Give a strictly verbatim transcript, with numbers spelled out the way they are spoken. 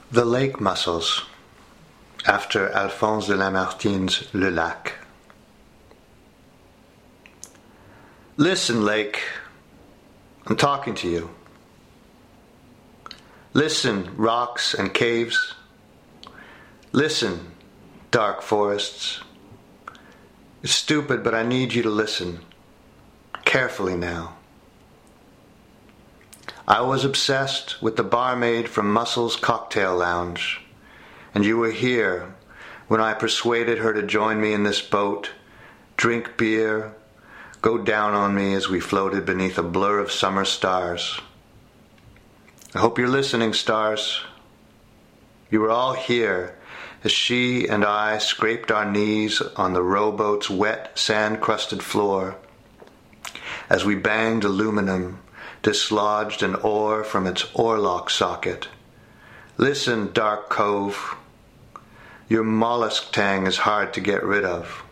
The Lake Mussels, after Alphonse de Lamartine's Le Lac. Listen, lake, I'm talking to you. Listen, rocks and caves. Listen, dark forests. It's stupid, but I need you to listen. Carefully now. I was obsessed with the barmaid from Mussel's Cocktail Lounge, and you were here when I persuaded her to join me in this boat, drink beer, go down on me as we floated beneath a blur of summer stars. I hope you're listening, stars. You were all here as she and I scraped our knees on the rowboat's wet, sand-crusted floor, as we banged aluminum, dislodged an oar from its oarlock socket. Listen, dark cove. Your mollusk tang is hard to get rid of.